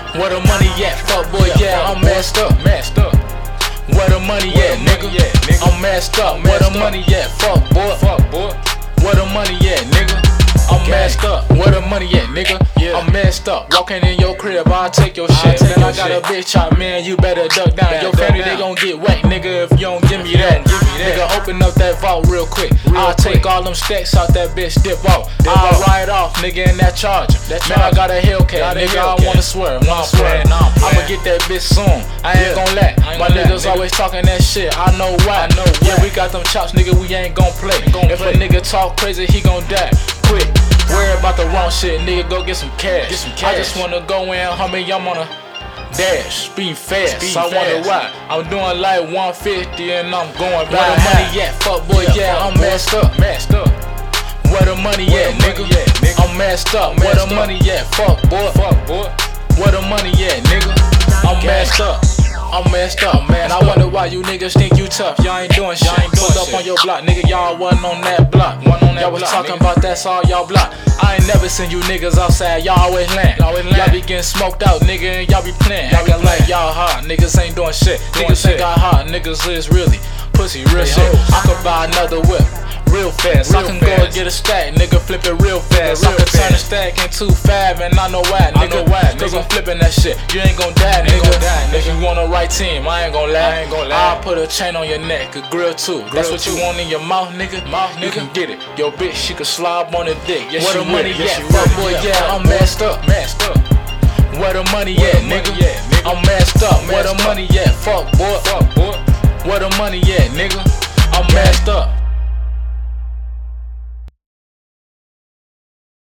Where the money at? Fuck boy, yeah, I'm messed up. Where the money at, nigga? I'm messed up. Where the money at? Fuck boy. Where the money at, nigga? I'm messed up. Where the money at, nigga? I'm messed up. Walking in your crib, I'll take your shit. Man, I got a bitch out, man, you better duck down. Your family, they gon' get wet, nigga, if you don't give me that. Nigga, open up that vault real quick. I'll take all them stacks out that bitch, dip off. I'll ride off, nigga, in that Charger. Man, I got a Hellcat, nigga, I wanna swear. I'ma get that bitch soon. I ain't gon' let my niggas always talking that shit. I know why. Yeah, we got them chops, nigga, we ain't gon' play. If a nigga talk crazy, he gon' die quick. Worry about the wrong shit, nigga, go get some cash. I just wanna go in, homie, I'm on a dash, speeding fast. I wonder why. I'm doing like 150 and I'm going back. Where the money at? Fuck boy, yeah, I'm messed up. Where the money at, nigga? I'm messed up. Where the money at? Fuck boy. Where the money at, nigga? I'm messed up. I'm messed up, man. I wonder why you niggas think you tough. Y'all ain't doing shit. Pulled up on your block, nigga. Y'all wasn't on that block. Y'all was talking about that's all y'all block. I ain't never seen you niggas outside. Y'all always land. Y'all be getting smoked out, nigga, and y'all be playing. Acting like y'all hot. Niggas ain't doing shit. Niggas ain't got hot. Niggas is really pussy, real shit. I could buy another whip real fast. I can go and get a stack, nigga, flip it real fast. I can turn a stack into 5 and I know why, nigga. Cause I'm flipping that shit. You ain't gon' die, nigga. If you want the right team, I ain't gon' lie. I'll put a chain on your neck, a grill too. That's what you want in your mouth, nigga. You can get it. Your bitch, she can slob on the dick. Where the money at? Fuck boy, yeah, I'm messed up. Where the money at, nigga? I'm messed up. Where the money at? Fuck boy. Where the money at, nigga? I'm messed up.